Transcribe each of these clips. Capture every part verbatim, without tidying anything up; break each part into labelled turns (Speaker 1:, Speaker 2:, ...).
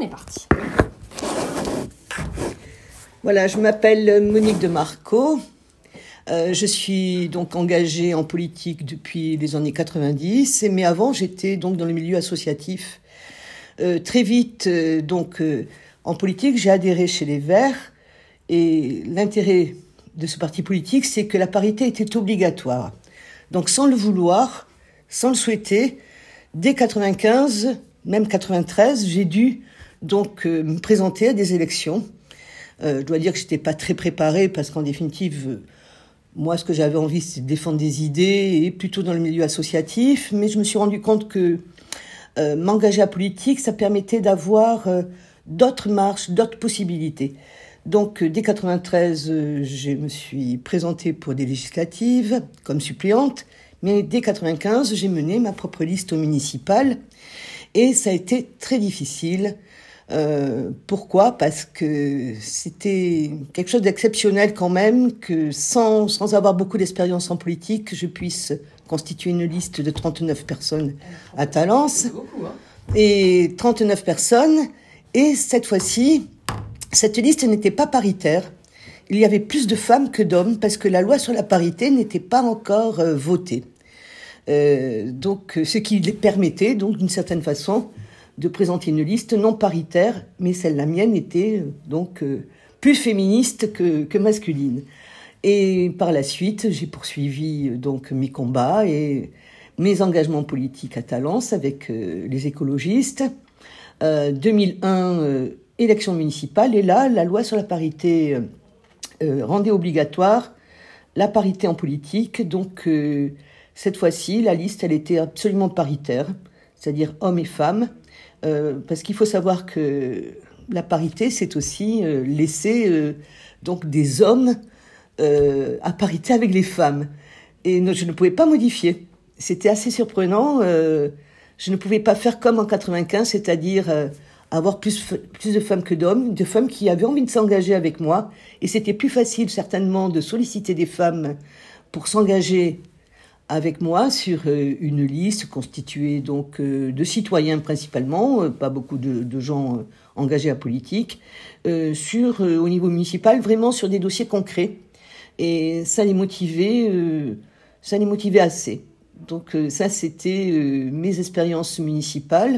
Speaker 1: est parti.
Speaker 2: Voilà, je m'appelle Monique de Marco. Euh, je suis donc engagée en politique depuis les années quatre-vingt-dix, mais avant j'étais donc dans le milieu associatif. Euh, très vite, euh, donc euh, en politique, j'ai adhéré chez les Verts, et l'intérêt de ce parti politique, c'est que la parité était obligatoire. Donc sans le vouloir, sans le souhaiter, dès quatre-vingt-quinze, même quatre-vingt-treize, j'ai dû donc euh, me présenter à des élections. Euh, je dois dire que je n'étais pas très préparée parce qu'en définitive, euh, moi, ce que j'avais envie, c'est de défendre des idées et plutôt dans le milieu associatif. Mais je me suis rendu compte que euh, m'engager à politique, ça permettait d'avoir euh, d'autres marches, d'autres possibilités. Donc, euh, dès quatre-vingt-treize, euh, je me suis présentée pour des législatives comme suppléante. Mais dès quatre-vingt-quinze, j'ai mené ma propre liste au municipal. Et ça a été très difficile. Euh, pourquoi ? Parce que c'était quelque chose d'exceptionnel quand même, que sans, sans avoir beaucoup d'expérience en politique, je puisse constituer une liste de trente-neuf personnes à Talence.
Speaker 1: C'est beaucoup, hein.
Speaker 2: Et trente-neuf personnes. Et cette fois-ci, cette liste n'était pas paritaire. Il y avait plus de femmes que d'hommes parce que la loi sur la parité n'était pas encore euh, votée. Euh, donc, ce qui les permettait, donc, d'une certaine façon, de présenter une liste non paritaire, mais celle la mienne était euh, donc euh, plus féministe que, que masculine. Et par la suite, j'ai poursuivi euh, donc mes combats et mes engagements politiques à Talence avec euh, les écologistes. Euh, deux mille un, euh, élection municipale, et là, la loi sur la parité euh, euh, rendait obligatoire la parité en politique. Donc, euh, cette fois-ci, la liste, elle était absolument paritaire, c'est-à-dire hommes et femmes. Euh, parce qu'il faut savoir que la parité, c'est aussi euh, laisser euh, donc des hommes euh, à parité avec les femmes. Et ne, je ne pouvais pas modifier. C'était assez surprenant. Euh, je ne pouvais pas faire comme en quatre-vingt-quinze, c'est-à-dire euh, avoir plus, plus de femmes que d'hommes, de femmes qui avaient envie de s'engager avec moi. Et c'était plus facile, certainement, de solliciter des femmes pour s'engager avec moi sur euh, une liste constituée donc euh, de citoyens principalement, euh, pas beaucoup de, de gens euh, engagés à politique, euh, sur euh, au niveau municipal, vraiment sur des dossiers concrets. Et ça les motivait, euh, ça les motivait assez. Donc euh, ça, c'était euh, mes expériences municipales.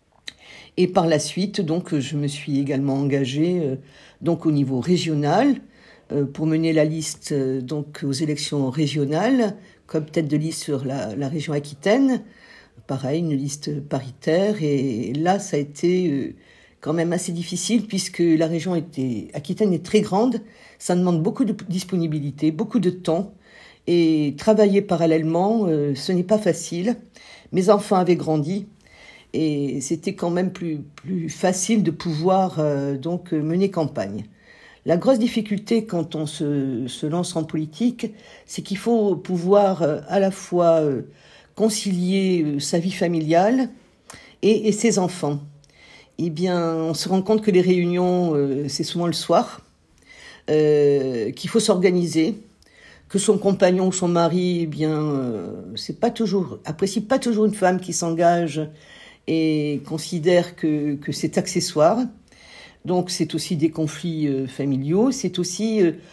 Speaker 2: Et par la suite, donc, je me suis également engagée euh, donc au niveau régional euh, pour mener la liste euh, donc aux élections régionales, comme tête de liste sur la, la région Aquitaine. Pareil, une liste paritaire. Et là, ça a été euh, quand même assez difficile puisque la région était, Aquitaine est très grande. Ça demande beaucoup de disponibilité, beaucoup de temps. Et travailler parallèlement, euh, ce n'est pas facile. Mes enfants avaient grandi. Et c'était quand même plus, plus facile de pouvoir euh, donc mener campagne. La grosse difficulté quand on se, se lance en politique, c'est qu'il faut pouvoir euh, à la fois euh, concilier euh, sa vie familiale et, et ses enfants. Eh bien, on se rend compte que les réunions, euh, c'est souvent le soir, euh, qu'il faut s'organiser, que son compagnon ou son mari, eh bien, euh, c'est pas toujours, apprécie pas toujours une femme qui s'engage et considère que, que c'est accessoire. Donc c'est aussi des conflits euh, familiaux, c'est aussi euh,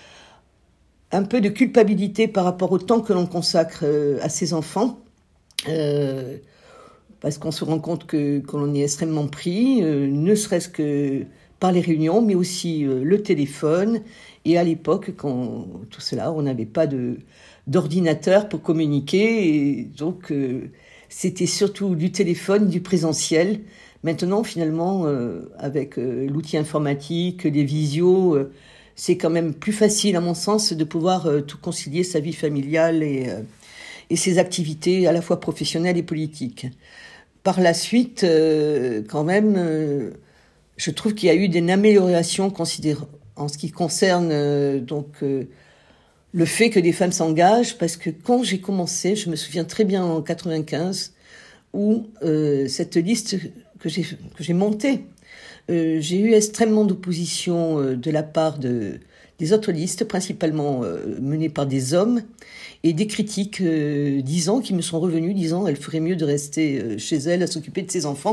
Speaker 2: un peu de culpabilité par rapport au temps que l'on consacre euh, à ses enfants, euh, parce qu'on se rend compte que, que l'on est extrêmement pris, euh, ne serait-ce que par les réunions, mais aussi euh, le téléphone. Et à l'époque, quand tout cela, on n'avait pas de, d'ordinateur pour communiquer, et donc euh, c'était surtout du téléphone, du présentiel. Maintenant, finalement, euh, avec euh, l'outil informatique, les visios, euh, c'est quand même plus facile, à mon sens, de pouvoir euh, tout concilier, sa vie familiale et, euh, et ses activités à la fois professionnelles et politiques. Par la suite, euh, quand même, euh, je trouve qu'il y a eu une amélioration en ce qui concerne euh, donc euh, le fait que des femmes s'engagent, parce que quand j'ai commencé, je me souviens très bien en quatre-vingt-quinze, où euh, cette liste que j'ai, que j'ai montée, euh, j'ai eu extrêmement d'opposition euh, de la part de, des autres listes, principalement euh, menées par des hommes, et des critiques euh, disant, qui me sont revenues, disant elle ferait mieux de rester euh, chez elle à s'occuper de ses enfants,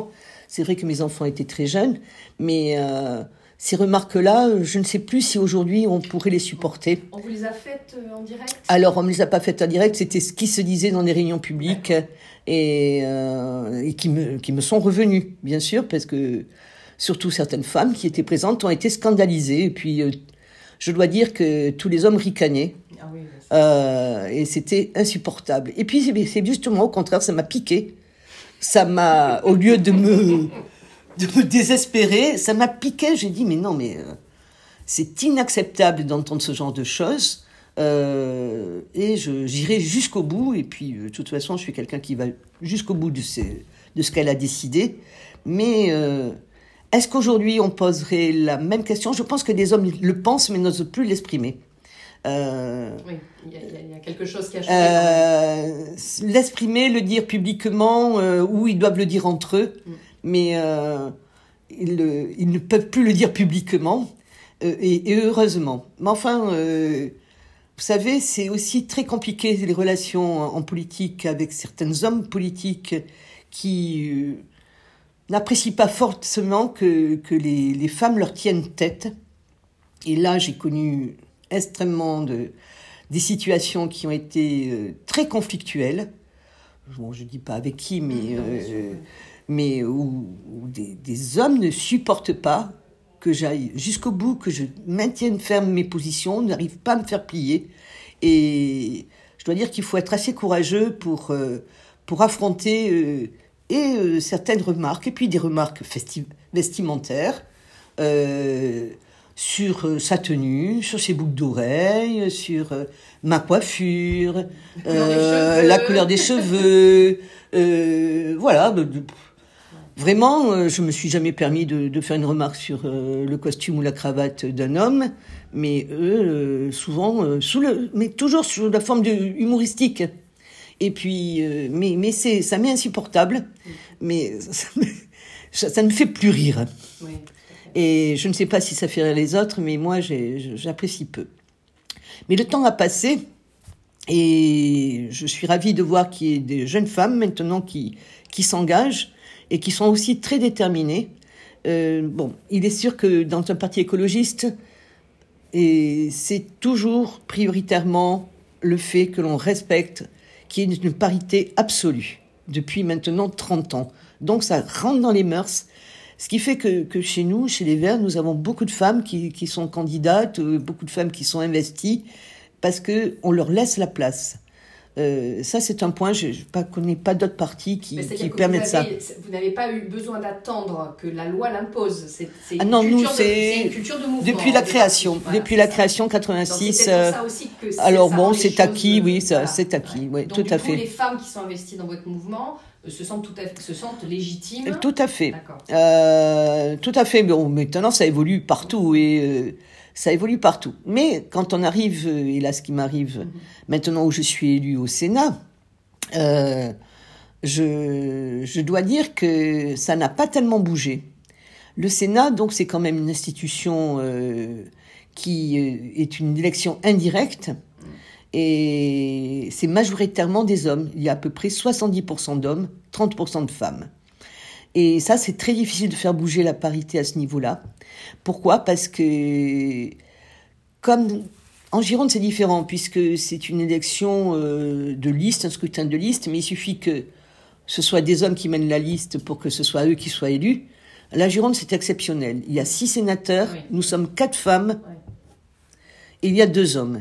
Speaker 2: C'est vrai que mes enfants étaient très jeunes, mais euh, ces remarques-là, je ne sais plus si aujourd'hui on pourrait les supporter.
Speaker 1: On vous les a faites en direct ?
Speaker 2: Alors, on ne me les a pas faites en direct, c'était ce qui se disait dans les réunions publiques et, euh, et qui, me, qui me sont revenues, bien sûr, parce que surtout certaines femmes qui étaient présentes ont été scandalisées. Et puis, euh, je dois dire que tous les hommes ricanaient.
Speaker 1: Ah oui,
Speaker 2: euh, et c'était insupportable. Et puis, c'est, c'est justement au contraire, ça m'a piqué. Ça m'a, au lieu de me... de me désespérer, ça m'a piqué. J'ai dit, mais non, mais euh, c'est inacceptable d'entendre ce genre de choses. Euh, et je, j'irai jusqu'au bout. Et puis, euh, de toute façon, je suis quelqu'un qui va jusqu'au bout de, ces, de ce qu'elle a décidé. Mais euh, est-ce qu'aujourd'hui, on poserait la même question ? Je pense que des hommes le pensent, mais n'osent plus l'exprimer. Euh,
Speaker 1: oui, il y, il y a quelque chose qui a changé.
Speaker 2: Euh, l'exprimer, le dire publiquement, euh, ou ils doivent le dire entre eux. Mm. Mais euh, ils, le, ils ne peuvent plus le dire publiquement, euh, et, et heureusement. Mais enfin, euh, vous savez, c'est aussi très compliqué les relations en, en politique avec certains hommes politiques qui euh, n'apprécient pas forcément que, que les, les femmes leur tiennent tête. Et là, j'ai connu extrêmement de, des situations qui ont été euh, très conflictuelles. Bon, je ne dis pas avec qui, mais... Euh, mais où, où des, des hommes ne supportent pas que j'aille jusqu'au bout, que je maintienne ferme mes positions, n'arrivent pas à me faire plier. Et je dois dire qu'il faut être assez courageux pour, euh, pour affronter euh, et euh, certaines remarques, et puis des remarques festi- vestimentaires, euh, sur euh, sa tenue, sur ses boucles d'oreilles, sur euh, ma coiffure, euh, la couleur des cheveux, euh, voilà, de, de, vraiment, euh, je me suis jamais permis de, de faire une remarque sur euh, le costume ou la cravate d'un homme, mais eux, euh, souvent, euh, sous le, mais toujours sous la forme de humoristique. Et puis, euh, mais, mais c'est, ça m'est insupportable, mais ça, ça, ça ne me fait plus rire.
Speaker 1: Oui.
Speaker 2: Et je ne sais pas si ça fait rire les autres, mais moi, j'ai, j'apprécie peu. Mais le temps a passé, et je suis ravie de voir qu'il y ait des jeunes femmes maintenant qui, qui s'engagent, et qui sont aussi très déterminés. Euh, bon, il est sûr que dans un parti écologiste, et c'est toujours prioritairement le fait que l'on respecte qu'il y ait une parité absolue depuis maintenant trente ans. Donc ça rentre dans les mœurs, ce qui fait que, que chez nous, chez les Verts, nous avons beaucoup de femmes qui, qui sont candidates, beaucoup de femmes qui sont investies, parce qu'on leur laisse la place. Euh, ça, c'est un point, je ne connais pas d'autres partis qui, qui permettent ça.
Speaker 1: Vous n'avez pas eu besoin d'attendre que la loi l'impose. C'est, c'est,
Speaker 2: ah non,
Speaker 1: une,
Speaker 2: nous,
Speaker 1: culture
Speaker 2: c'est...
Speaker 1: de, c'est une culture de mouvement.
Speaker 2: Depuis la création, voilà, depuis la création quatre-vingt-six.
Speaker 1: Donc, c'est pour ça aussi que c'est,
Speaker 2: alors
Speaker 1: ça
Speaker 2: bon, c'est
Speaker 1: choses,
Speaker 2: acquis, oui, ça,
Speaker 1: voilà.
Speaker 2: c'est acquis, ouais. Oui,
Speaker 1: donc,
Speaker 2: tout
Speaker 1: du
Speaker 2: à
Speaker 1: coup,
Speaker 2: fait.
Speaker 1: Les femmes qui sont investies dans votre mouvement euh, se sentent tout à fait, se sentent légitimes.
Speaker 2: Tout à fait.
Speaker 1: D'accord.
Speaker 2: Euh, tout à fait. Mais bon, maintenant, ça évolue partout et euh, ça évolue partout. Mais quand on arrive, et là, ce qui m'arrive mm-hmm. maintenant où je suis élue au Sénat. Euh, je, je dois dire que ça n'a pas tellement bougé. Le Sénat, donc, c'est quand même une institution euh, qui euh, est une élection indirecte et c'est majoritairement des hommes. Il y a à peu près soixante-dix pour cent d'hommes, trente pour cent de femmes. Et ça, c'est très difficile de faire bouger la parité à ce niveau-là. Pourquoi ? Parce que, comme... En Gironde, c'est différent, puisque c'est une élection euh, de liste, un scrutin de liste, mais il suffit que ce soit des hommes qui mènent la liste pour que ce soit eux qui soient élus. La Gironde, c'est exceptionnel. Il y a six sénateurs, oui. Nous sommes quatre femmes, oui. Et il y a deux hommes.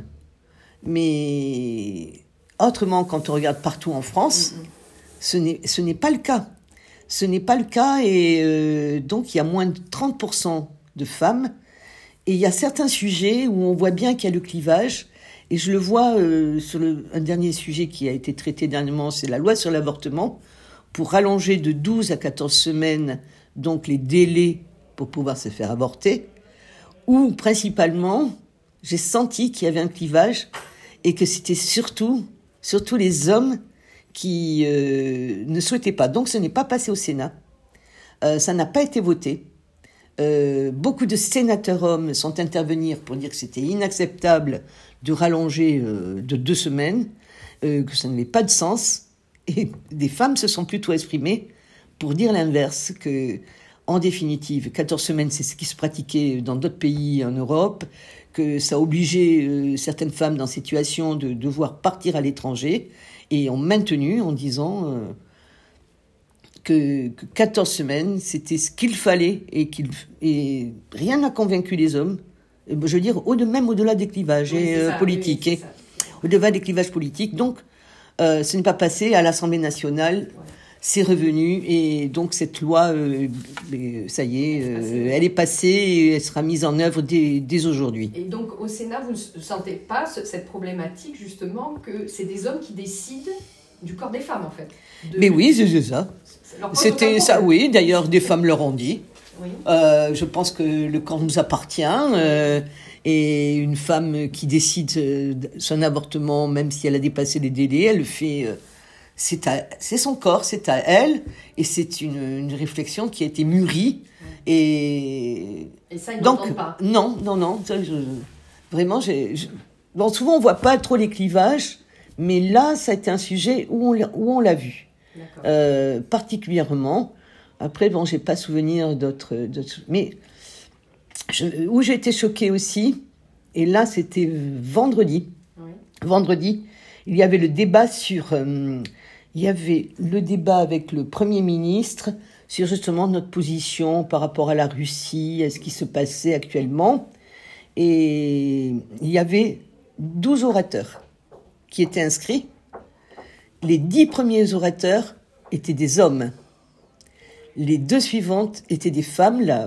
Speaker 2: Mais autrement, quand on regarde partout en France, mm-hmm. ce n'est, ce n'est pas le cas. Ce n'est pas le cas, et euh, donc il y a moins de trente pour cent de femmes. Et il y a certains sujets où on voit bien qu'il y a le clivage. Et je le vois euh, sur le, un dernier sujet qui a été traité dernièrement, c'est la loi sur l'avortement, pour rallonger de douze à quatorze semaines donc les délais pour pouvoir se faire avorter, où principalement, j'ai senti qu'il y avait un clivage et que c'était surtout, surtout les hommes qui euh, ne souhaitaient pas. Donc ce n'est pas passé au Sénat. Euh, ça n'a pas été voté. Euh, beaucoup de sénateurs hommes sont intervenus pour dire que c'était inacceptable de rallonger euh, de deux semaines, euh, que ça n'avait pas de sens. Et des femmes se sont plutôt exprimées pour dire l'inverse, que, en définitive, quatorze semaines, c'est ce qui se pratiquait dans d'autres pays en Europe, que ça obligeait euh, certaines femmes dans cette situation de devoir partir à l'étranger, et ont maintenu en disant euh, que, que quatorze semaines, c'était ce qu'il fallait, et, qu'il, et rien n'a convaincu les hommes, je veux dire, au, même au-delà des clivages oui, et, euh, ça, politiques, oui, au-delà des clivages politiques. Donc, euh, ce n'est pas passé à l'Assemblée nationale, ouais. C'est revenu, et donc cette loi, euh, ça y est, euh, elle est passée et elle sera mise en œuvre dès, dès aujourd'hui.
Speaker 1: Et donc au Sénat, vous ne sentez pas cette problématique justement que c'est des hommes qui décident du corps des femmes en fait de...
Speaker 2: Mais oui, c'est ça. C'était ça, oui, d'ailleurs des femmes leur ont dit. Oui. Euh, je pense que le corps nous appartient, euh, et une femme qui décide son avortement, même si elle a dépassé les délais, elle le fait... Euh, C'est, à, c'est son corps, c'est à elle, et c'est une, une réflexion qui a été mûrie. Et,
Speaker 1: et ça, ils
Speaker 2: donc,
Speaker 1: n'entendent pas.
Speaker 2: Non, non, non. Ça, je, vraiment, j'ai, je, bon, souvent, on ne voit pas trop les clivages, mais là, ça a été un sujet où on, où on l'a vu. Euh, particulièrement. Après, bon, je n'ai pas souvenir d'autres... d'autres mais je, où j'ai été choquée aussi, et là, c'était vendredi. Oui. Vendredi, il y avait le débat sur... Euh, il y avait le débat avec le Premier ministre sur justement notre position par rapport à la Russie, à ce qui se passait actuellement. Et il y avait douze orateurs qui étaient inscrits. Les dix premiers orateurs étaient des hommes. Les deux suivantes étaient des femmes. Là,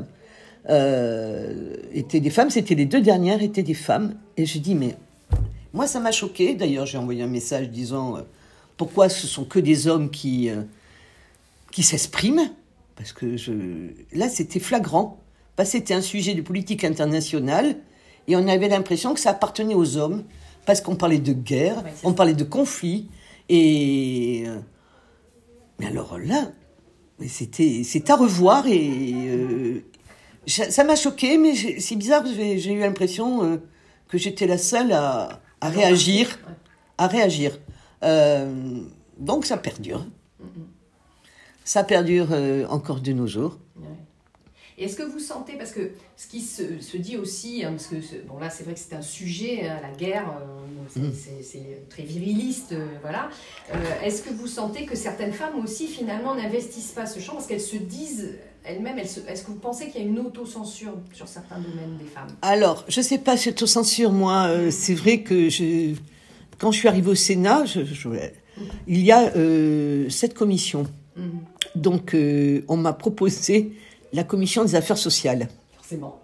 Speaker 2: euh, étaient des femmes. C'était les deux dernières étaient des femmes. Et je dis, mais moi, ça m'a choquée. D'ailleurs, j'ai envoyé un message disant... Euh, Pourquoi ce sont que des hommes qui, euh, qui s'expriment ? Parce que je... là, c'était flagrant. Parce que c'était un sujet de politique internationale et on avait l'impression que ça appartenait aux hommes parce qu'on parlait de guerre, ouais, on parlait de conflit. Et... Mais alors là, c'était, c'est à revoir et... Euh, ça m'a choquée, mais c'est bizarre, j'ai, j'ai eu l'impression euh, que j'étais la seule à, à réagir. À réagir. Euh, donc ça perdure. Mm-hmm. Ça perdure euh, encore de nos jours.
Speaker 1: Ouais. Et est-ce que vous sentez, parce que ce qui se, se dit aussi, hein, parce que ce, bon là c'est vrai que c'est un sujet, hein, la guerre, euh, c'est, mm. c'est, c'est très viriliste, euh, voilà. Euh, est-ce que vous sentez que certaines femmes aussi finalement n'investissent pas ce champ parce qu'elles se disent elles-mêmes, elles se, est-ce que vous pensez qu'il y a une autocensure sur certains domaines des femmes ? Alors, je sais pas cette autocensure, moi, euh, c'est vrai que je... Quand je suis arrivée au Sénat, je, je, il y a euh, cette commission. Mmh. Donc, euh, on m'a proposé la commission des affaires sociales. Forcément.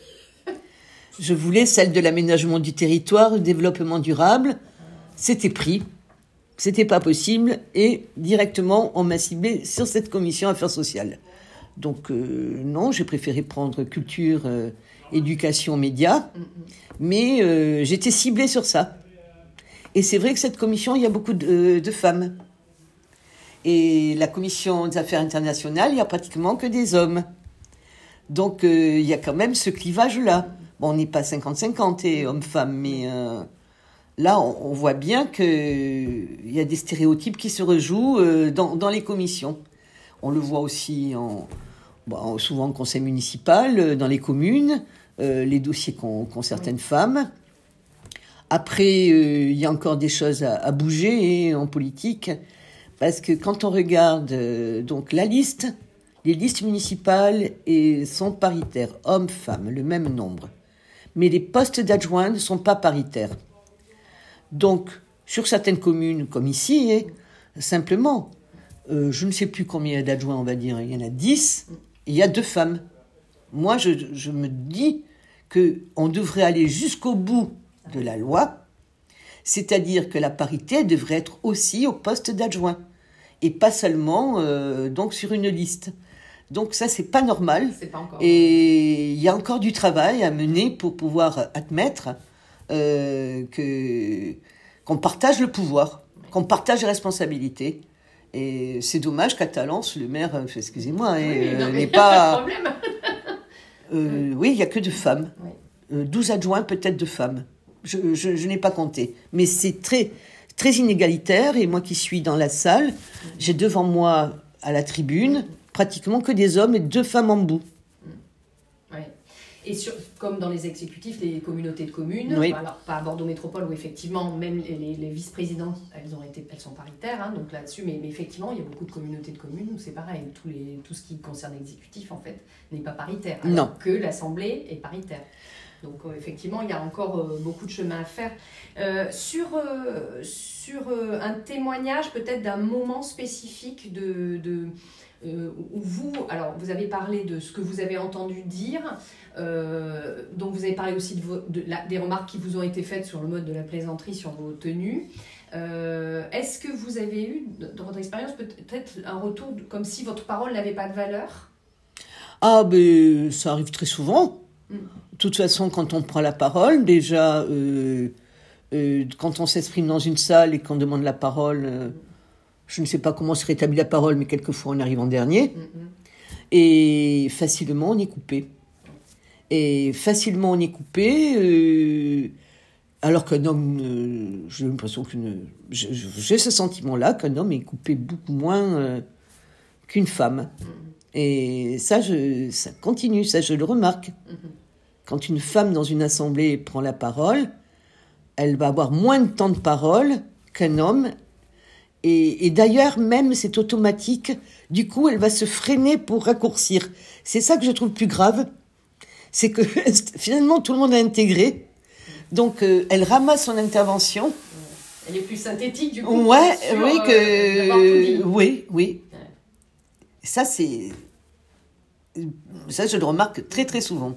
Speaker 2: Je voulais celle de l'aménagement du territoire, du développement durable. C'était pris. C'était pas possible. Et directement, on m'a ciblé sur cette commission affaires sociales. Donc, euh, non, j'ai préféré prendre culture, euh, éducation, médias. Mmh. Mais euh, j'étais ciblée sur ça. Et c'est vrai que cette commission, il y a beaucoup de, de femmes. Et la commission des affaires internationales, il n'y a pratiquement que des hommes. Donc, euh, il y a quand même ce clivage-là. Bon, on n'est pas cinquante cinquante, et hommes-femmes, mais euh, là, on, on voit bien qu'il y a des stéréotypes qui se rejouent euh, dans, dans les commissions. On le voit aussi en, bon, souvent au conseil municipal, dans les communes, euh, les dossiers qu'ont, qu'ont certaines femmes. Après, euh, il y a encore des choses à, à bouger et, en politique, parce que quand on regarde euh, donc la liste, les listes municipales et, sont paritaires, hommes, femmes, le même nombre. Mais les postes d'adjoints ne sont pas paritaires. Donc, sur certaines communes, comme ici, et, simplement, euh, je ne sais plus combien d'adjoints, on va dire, il y en a dix, il y a deux femmes. Moi, je, je me dis qu'on devrait aller jusqu'au bout de la loi, c'est-à-dire que la parité devrait être aussi au poste d'adjoint et pas seulement euh, donc sur une liste. Donc ça, c'est pas normal.
Speaker 1: C'est pas encore
Speaker 2: et il y a encore du travail à mener pour pouvoir admettre euh, que qu'on partage le pouvoir, qu'on partage les responsabilités. Et c'est dommage qu'à Talence, le maire, excusez-moi, oui, euh, non, n'est pas. euh, oui, il y a que deux femmes. Oui. Euh, douze adjoints, peut-être deux femmes. Je, je, je n'ai pas compté. Mais c'est très, très inégalitaire. Et moi qui suis dans la salle, j'ai devant moi à la tribune, pratiquement que des hommes et deux femmes en bout.
Speaker 1: Ouais. Et sur, comme dans les exécutifs, les communautés de communes,
Speaker 2: oui.
Speaker 1: alors pas à Bordeaux Métropole où effectivement même les, les, les vice-présidentes, elles, ont été, elles sont paritaires, hein, donc là-dessus, mais, mais effectivement il y a beaucoup de communautés de communes où c'est pareil, tout, les, tout ce qui concerne l'exécutif en fait n'est pas paritaire, alors
Speaker 2: non.
Speaker 1: que l'Assemblée est paritaire. Donc euh, effectivement il y a encore euh, beaucoup de chemin à faire. Euh, sur euh, sur euh, un témoignage peut-être d'un moment spécifique de... de Euh, où vous, alors vous avez parlé de ce que vous avez entendu dire, euh, donc vous avez parlé aussi de, vos, de la, des remarques qui vous ont été faites sur le mode de la plaisanterie, sur vos tenues. Euh, est-ce que vous avez eu, dans votre expérience, peut-être un retour de, comme si votre parole n'avait pas de valeur ?
Speaker 2: Ah, ben ça arrive très souvent.
Speaker 1: Mm.
Speaker 2: De toute façon, quand on prend la parole, déjà, euh, euh, quand on s'exprime dans une salle et qu'on demande la parole... Euh, je ne sais pas comment se rétablit la parole, mais quelquefois on arrive en dernier. Mm-hmm. Et facilement on est coupé. Et facilement on est coupé, euh, alors qu'un homme, euh, j'ai l'impression qu'une, j'ai, j'ai ce sentiment-là qu'un homme est coupé beaucoup moins euh, qu'une femme. Mm-hmm. Et ça, je, ça continue, ça je le remarque. Mm-hmm. Quand une femme dans une assemblée prend la parole, elle va avoir moins de temps de parole qu'un homme. Et, et d'ailleurs, même, c'est automatique. Du coup, elle va se freiner pour raccourcir. C'est ça que je trouve plus grave. C'est que, finalement, tout le monde a intégré. Donc, euh, elle ramasse son intervention.
Speaker 1: Elle est plus synthétique, du coup.
Speaker 2: Ouais,
Speaker 1: sur,
Speaker 2: oui, que...
Speaker 1: Euh,
Speaker 2: oui, oui. Ouais. Ça, c'est... Ça, je le remarque très, très souvent.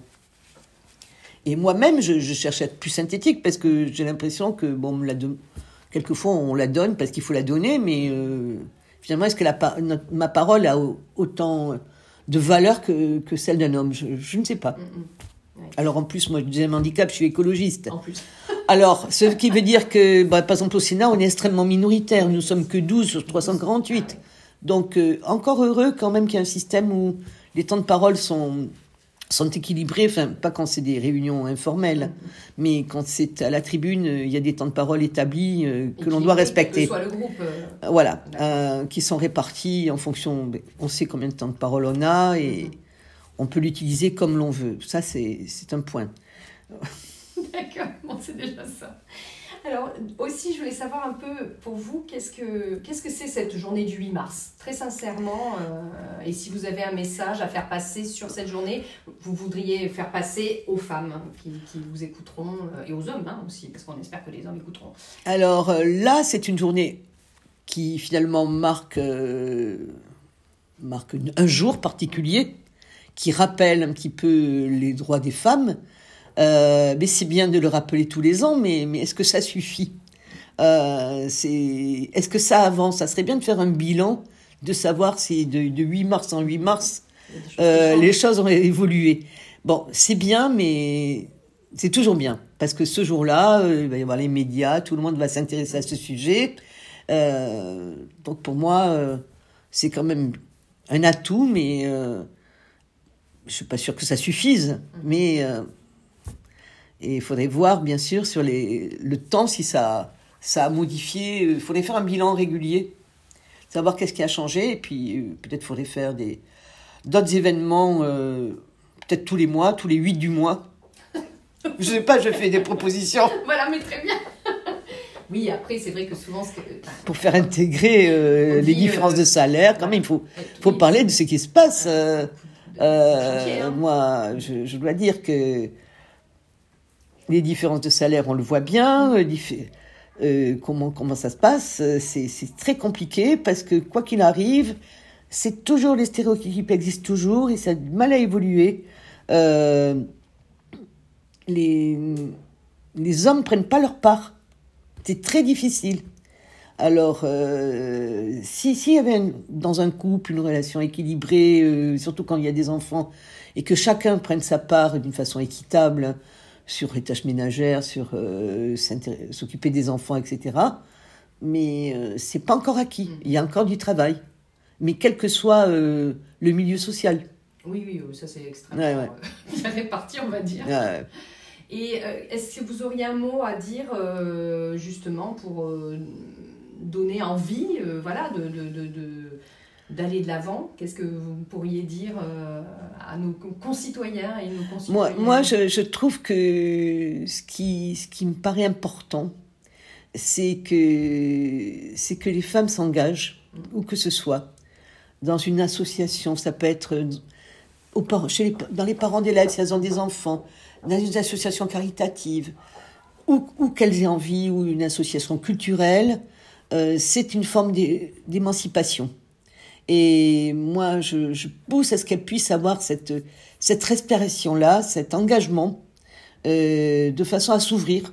Speaker 2: Et moi-même, je, je cherche à être plus synthétique parce que j'ai l'impression que, bon, on me l'a de... Quelquefois, on la donne parce qu'il faut la donner, mais euh, finalement, est-ce que la, notre, ma parole a autant de valeur que, que celle d'un homme ? je, je ne sais pas. Mm-hmm. Ouais. Alors, en plus, moi, deuxième handicap, je suis écologiste.
Speaker 1: En plus.
Speaker 2: Alors, ce qui veut dire que, bah, par exemple, au Sénat, on est extrêmement minoritaire. Nous ne sommes que douze sur trois cent quarante-huit. Donc, euh, encore heureux quand même qu'il y ait un système où les temps de parole sont... sont équilibrés, enfin, pas quand c'est des réunions informelles, mmh. mais quand c'est à la tribune, il y a des temps de parole établis euh, que l'on doit respecter.
Speaker 1: Que soit le groupe. Euh...
Speaker 2: Voilà, euh, qui sont répartis en fonction, on sait combien de temps de parole on a et mmh. on peut l'utiliser comme l'on veut. Ça, c'est, c'est un point.
Speaker 1: D'accord, bon, c'est déjà ça. Alors, aussi, je voulais savoir un peu, pour vous, qu'est-ce que, qu'est-ce que c'est cette journée du huit mars ? Très sincèrement, euh, et si vous avez un message à faire passer sur cette journée, vous voudriez faire passer aux femmes qui, qui vous écouteront, euh, et aux hommes hein, aussi, parce qu'on espère que les hommes écouteront.
Speaker 2: Alors euh, là, c'est une journée qui, finalement, marque, euh, marque un jour particulier, qui rappelle un petit peu les droits des femmes. Euh, mais c'est bien de le rappeler tous les ans, mais, mais est-ce que ça suffit ? euh, c'est, Est-ce que ça avance ? Ça serait bien de faire un bilan, de savoir si de, de huit mars en huit mars, euh, les choses ont évolué. Bon, c'est bien, mais c'est toujours bien, parce que ce jour-là, euh, il va y avoir les médias, tout le monde va s'intéresser à ce sujet. Euh, donc pour moi, euh, c'est quand même un atout, mais euh, je ne suis pas sûre que ça suffise, mais... Euh, Et il faudrait voir, bien sûr, sur les, le temps, si ça, ça a modifié. Il faudrait faire un bilan régulier, savoir qu'est-ce qui a changé. Et puis, euh, peut-être il faudrait faire des, d'autres événements, euh, peut-être tous les mois, tous les huit du mois. Je ne sais pas, je fais des propositions.
Speaker 1: Voilà, mais très bien. Oui, après, c'est vrai que souvent... Ce que...
Speaker 2: Pour faire intégrer euh, les différences euh, de salaire, quand même, il faut, faut oui, parler de ce qui se passe. Euh, euh, moi, je, je dois dire que les différences de salaire, on le voit bien. Euh, euh, comment, comment ça se passe ? c'est, c'est très compliqué parce que, quoi qu'il arrive, c'est toujours, les stéréotypes existent toujours et ça a du mal à évoluer. Euh, les, les hommes ne prennent pas leur part. C'est très difficile. Alors, euh, si, si y avait un, dans un couple une relation équilibrée, euh, surtout quand il y a des enfants, et que chacun prenne sa part d'une façon équitable, sur les tâches ménagères, sur euh, s'occuper des enfants, et cetera. Mais euh, c'est pas encore acquis. Il y a encore du travail. Mais quel que soit euh, le milieu social.
Speaker 1: Oui, oui, ça c'est extrêmement
Speaker 2: ouais, ouais.
Speaker 1: bien réparti, on va dire.
Speaker 2: Ouais.
Speaker 1: Et euh, est-ce que vous auriez un mot à dire, euh, justement, pour euh, donner envie, euh, voilà, de... de, de, de d'aller de l'avant. Qu'est-ce que vous pourriez dire euh, à nos concitoyens et nos concitoyennes?
Speaker 2: Moi, moi je, je trouve que ce qui, ce qui me paraît important, c'est que, c'est que les femmes s'engagent, mmh. où que ce soit, dans une association. Ça peut être au, chez les, dans les parents d'élèves, si elles ont des enfants, dans une association caritative, ou, ou qu'elles aient envie, ou une association culturelle. Euh, c'est une forme d'émancipation. Et moi, je, je pousse à ce qu'elles puissent avoir cette, cette respiration-là, cet engagement, euh, de façon à s'ouvrir.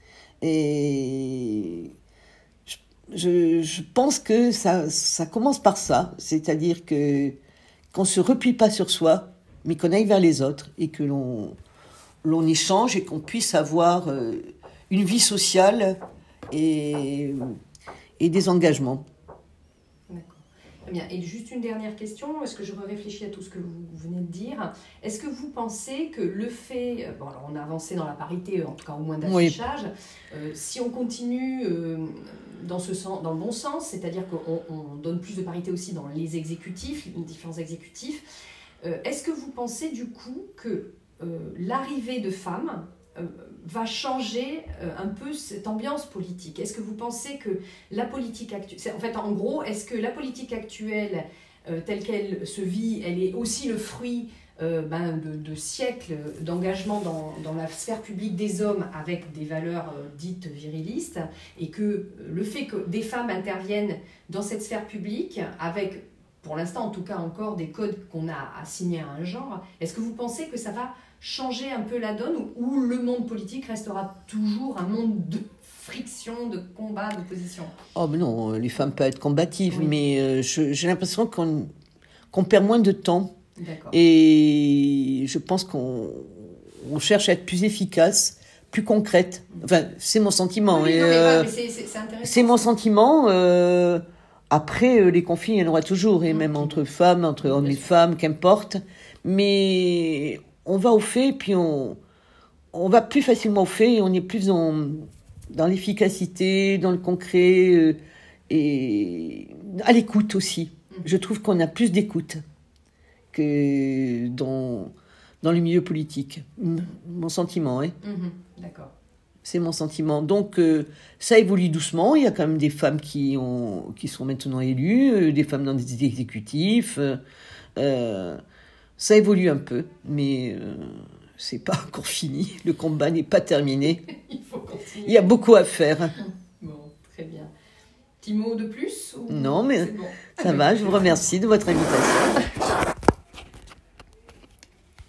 Speaker 2: Et je, je, je pense que ça, ça commence par ça, c'est-à-dire que qu'on ne se replie pas sur soi, mais qu'on aille vers les autres et que l'on, l'on échange et qu'on puisse avoir euh, une vie sociale et... et des engagements.
Speaker 1: D'accord. Très bien. Et juste une dernière question, est-ce que je réfléchis à tout ce que vous venez de dire? Est-ce que vous pensez que le fait... Bon, alors on a avancé dans la parité, en tout cas au moins d'affichage. Oui. Euh, si on continue euh, dans, ce sens, dans le bon sens, c'est-à-dire qu'on on donne plus de parité aussi dans les exécutifs, les différents exécutifs, euh, est-ce que vous pensez du coup que euh, l'arrivée de femmes euh, va changer euh, un peu cette ambiance politique? Est-ce que vous pensez que la politique actuelle... En fait, en gros, est-ce que la politique actuelle, euh, telle qu'elle se vit, elle est aussi le fruit euh, ben, de, de siècles d'engagement dans, dans la sphère publique des hommes avec des valeurs euh, dites virilistes, et que euh, le fait que des femmes interviennent dans cette sphère publique avec, pour l'instant en tout cas encore, des codes qu'on a assignés à un genre, est-ce que vous pensez que ça va changer un peu la donne, ou le monde politique restera toujours un monde de friction, de combat, d'opposition? Oh
Speaker 2: ben non, les femmes peuvent être combatives,
Speaker 1: oui.
Speaker 2: mais euh, je, j'ai l'impression qu'on, qu'on perd moins de temps.
Speaker 1: D'accord.
Speaker 2: Et je pense qu'on on cherche à être plus efficace, plus concrète. Enfin, c'est mon sentiment.
Speaker 1: Oui,
Speaker 2: et,
Speaker 1: non, mais,
Speaker 2: euh,
Speaker 1: ouais, mais c'est, c'est, c'est intéressant.
Speaker 2: C'est mon sentiment. Euh, après, euh, les conflits, il y en aura toujours, et mmh. même entre femmes, entre hommes et femmes, qu'importe. Mais on va au fait, puis on, on va plus facilement au fait, et on est plus dans, dans l'efficacité, dans le concret, euh, et à l'écoute aussi. Mmh. Je trouve qu'on a plus d'écoute que dans, dans le milieu politique. Mmh. Mon sentiment, hein.
Speaker 1: Mmh. D'accord.
Speaker 2: C'est mon sentiment. Donc, euh, ça évolue doucement. Il y a quand même des femmes qui, ont, qui sont maintenant élues, euh, des femmes dans des exécutifs. Euh, euh, ça évolue un peu, mais euh, c'est pas encore fini. Le combat n'est pas terminé.
Speaker 1: Il faut continuer.
Speaker 2: Il y a beaucoup à faire.
Speaker 1: Bon, très bien. Petit mot de plus ou...
Speaker 2: Non, mais
Speaker 1: bon.
Speaker 2: ça va. Je vous remercie de votre invitation.